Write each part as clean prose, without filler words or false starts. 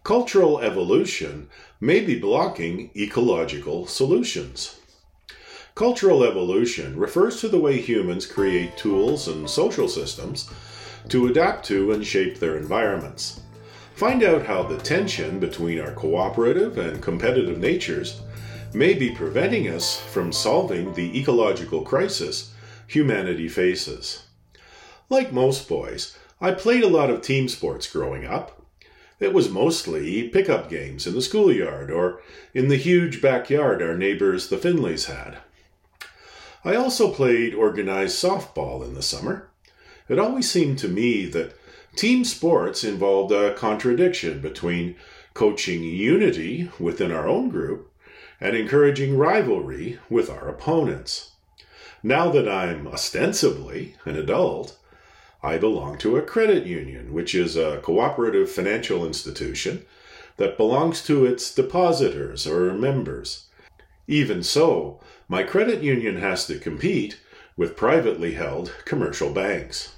cultural evolution may be blocking ecological solutions. Cultural evolution refers to the way humans create tools and social systems to adapt to and shape their environments. Find out how the tension between our cooperative and competitive natures may be preventing us from solving the ecological crisis humanity faces. Like most boys, I played a lot of team sports growing up. It was mostly pickup games in the schoolyard or in the huge backyard our neighbors the Finleys had. I also played organized softball in the summer. It always seemed to me that team sports involved a contradiction between coaching unity within our own group and encouraging rivalry with our opponents. Now that I'm ostensibly an adult, I belong to a credit union, which is a cooperative financial institution that belongs to its depositors or members. Even so, my credit union has to compete with privately held commercial banks.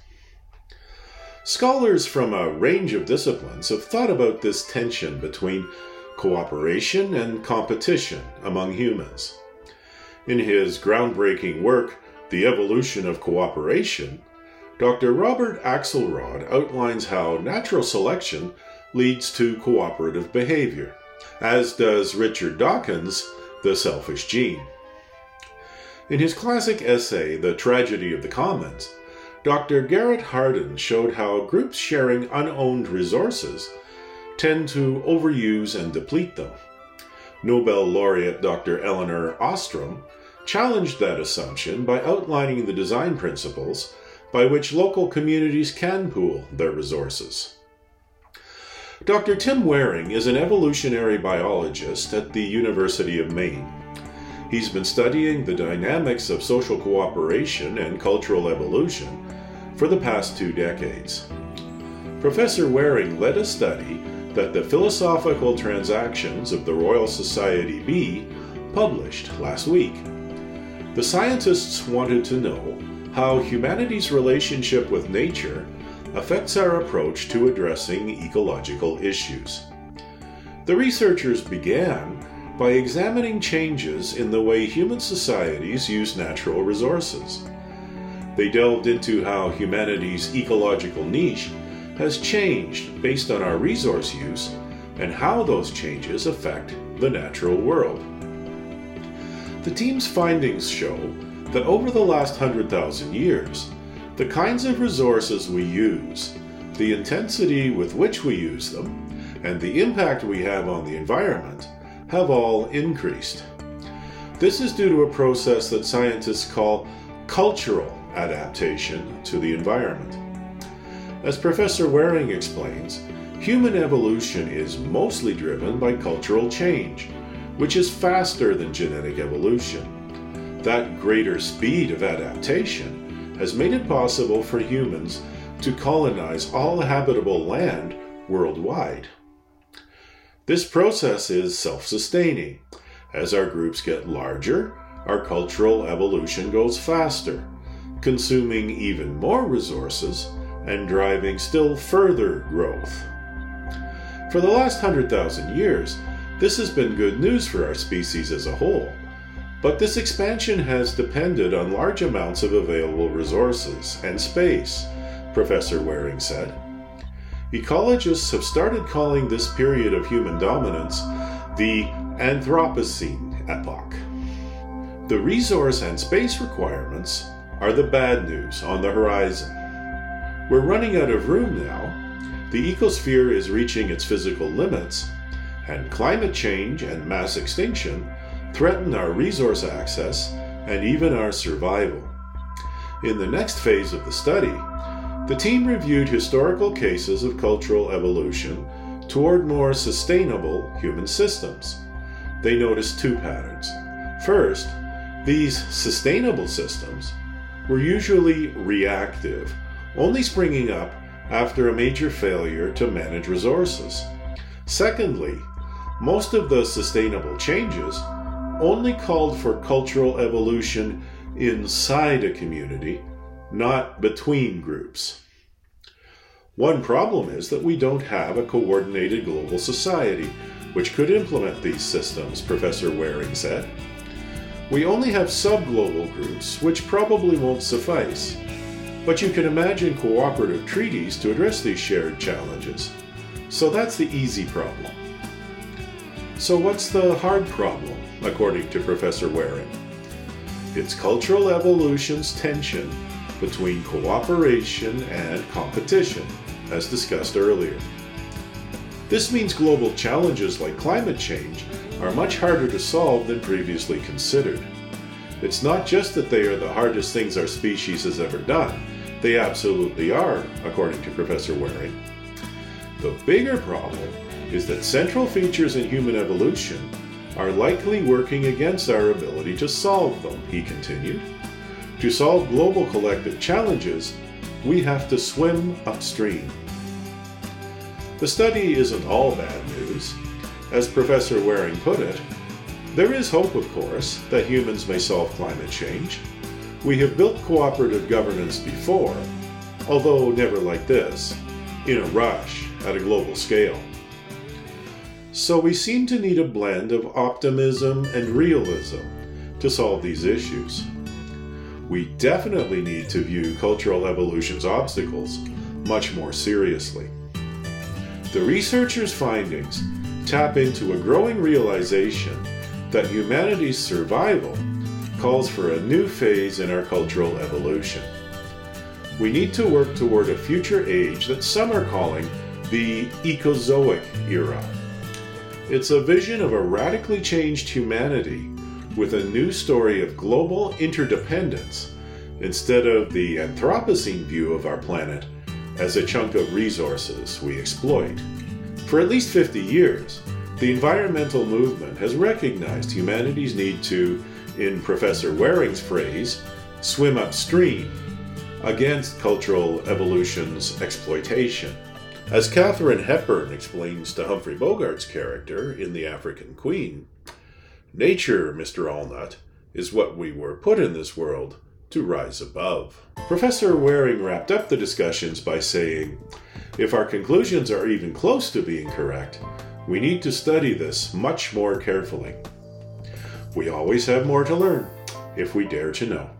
Scholars from a range of disciplines have thought about this tension between cooperation and competition among humans. In his groundbreaking work, The Evolution of Cooperation, Dr. Robert Axelrod outlines how natural selection leads to cooperative behavior, as does Richard Dawkins' The Selfish Gene. In his classic essay, The Tragedy of the Commons, Dr. Garrett Hardin showed how groups sharing unowned resources tend to overuse and deplete them. Nobel laureate Dr. Elinor Ostrom challenged that assumption by outlining the design principles by which local communities can pool their resources. Dr. Tim Waring is an evolutionary biologist at the University of Maine. He's been studying the dynamics of social cooperation and cultural evolution for the past 2 decades. Professor Waring led a study that the Philosophical Transactions of the Royal Society B published last week. The scientists wanted to know how humanity's relationship with nature affects our approach to addressing ecological issues. The researchers began by examining changes in the way human societies use natural resources. They delved into how humanity's ecological niche has changed based on our resource use and how those changes affect the natural world. The team's findings show that over the last 100,000 years, the kinds of resources we use, the intensity with which we use them, and the impact we have on the environment have all increased. This is due to a process that scientists call cultural adaptation to the environment. As Professor Waring explains, human evolution is mostly driven by cultural change, which is faster than genetic evolution. That greater speed of adaptation has made it possible for humans to colonize all habitable land worldwide. This process is self-sustaining. As our groups get larger, our cultural evolution goes faster, consuming even more resources and driving still further growth. For the last 100,000 years, this has been good news for our species as a whole, but this expansion has depended on large amounts of available resources and space, Professor Waring said. Ecologists have started calling this period of human dominance the Anthropocene epoch. The resource and space requirements are the bad news on the horizon. We're running out of room now, the ecosphere is reaching its physical limits, and climate change and mass extinction threaten our resource access and even our survival. In the next phase of the study, the team reviewed historical cases of cultural evolution toward more sustainable human systems. They noticed 2 patterns. First, these sustainable systems were usually reactive, only springing up after a major failure to manage resources. Secondly, most of the sustainable changes only called for cultural evolution inside a community, not between groups. One problem is that we don't have a coordinated global society which could implement these systems, Professor Waring said. We only have sub-global groups, which probably won't suffice. But you can imagine cooperative treaties to address these shared challenges. So that's the easy problem. So what's the hard problem, according to Professor Waring? It's cultural evolution's tension between cooperation and competition, as discussed earlier. This means global challenges like climate change are much harder to solve than previously considered. It's not just that they are the hardest things our species has ever done. They absolutely are, according to Professor Waring. The bigger problem is that central features in human evolution are likely working against our ability to solve them, he continued. To solve global collective challenges, we have to swim upstream. The study isn't all bad news. As Professor Waring put it, there is hope, of course, that humans may solve climate change. We have built cooperative governance before, although never like this, in a rush, at a global scale. So we seem to need a blend of optimism and realism to solve these issues. We definitely need to view cultural evolution's obstacles much more seriously. The researchers' findings tap into a growing realization that humanity's survival calls for a new phase in our cultural evolution. We need to work toward a future age that some are calling the Ecozoic era. It's a vision of a radically changed humanity with a new story of global interdependence instead of the Anthropocene view of our planet as a chunk of resources we exploit. For at least 50 years, the environmental movement has recognized humanity's need to, in Professor Waring's phrase, swim upstream against cultural evolution's exploitation. As Katharine Hepburn explains to Humphrey Bogart's character in The African Queen, nature, Mr. Allnut, is what we were put in this world to rise above. Professor Waring wrapped up the discussions by saying, if our conclusions are even close to being correct, we need to study this much more carefully. We always have more to learn if we dare to know.